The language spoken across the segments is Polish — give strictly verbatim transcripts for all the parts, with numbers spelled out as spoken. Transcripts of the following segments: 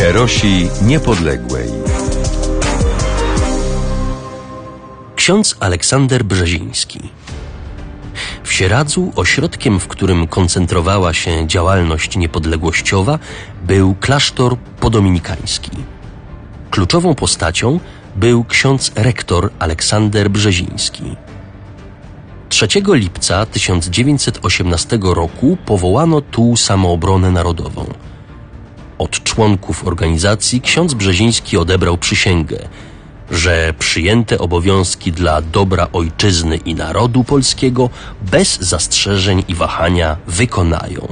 Herosi Niepodległej. Ksiądz Aleksander Brzeziński. W Sieradzu ośrodkiem, w którym koncentrowała się działalność niepodległościowa, był klasztor podominikański. Kluczową postacią był ksiądz rektor Aleksander Brzeziński. trzeciego lipca tysiąc dziewięćset osiemnastego roku powołano tu Samoobronę Narodową. Od członków organizacji ksiądz Brzeziński odebrał przysięgę, że przyjęte obowiązki dla dobra ojczyzny i narodu polskiego bez zastrzeżeń i wahania wykonają.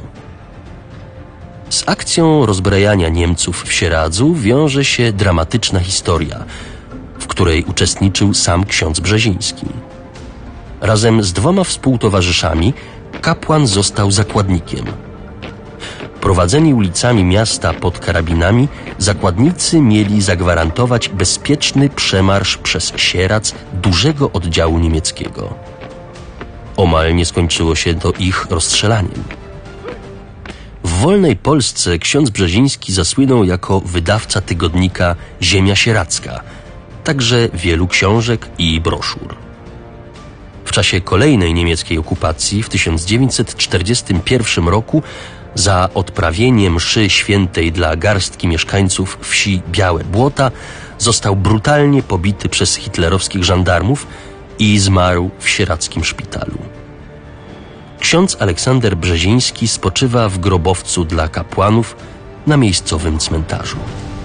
Z akcją rozbrajania Niemców w Sieradzu wiąże się dramatyczna historia, w której uczestniczył sam ksiądz Brzeziński. Razem z dwoma współtowarzyszami kapłan został zakładnikiem. Prowadzeni ulicami miasta pod karabinami, zakładnicy mieli zagwarantować bezpieczny przemarsz przez Sieradz dużego oddziału niemieckiego. Omal nie skończyło się to ich rozstrzelaniem. W wolnej Polsce ksiądz Brzeziński zasłynął jako wydawca tygodnika Ziemia Sieradzka, także wielu książek i broszur. W czasie kolejnej niemieckiej okupacji w tysiąc dziewięćset czterdziestym pierwszym roku za odprawienie mszy świętej dla garstki mieszkańców wsi Białe Błota został brutalnie pobity przez hitlerowskich żandarmów i zmarł w sieradzkim szpitalu. Ksiądz Aleksander Brzeziński spoczywa w grobowcu dla kapłanów na miejscowym cmentarzu.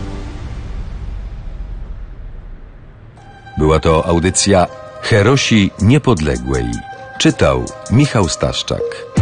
Była to audycja Herosi Niepodległej. Czytał Michał Staszczak.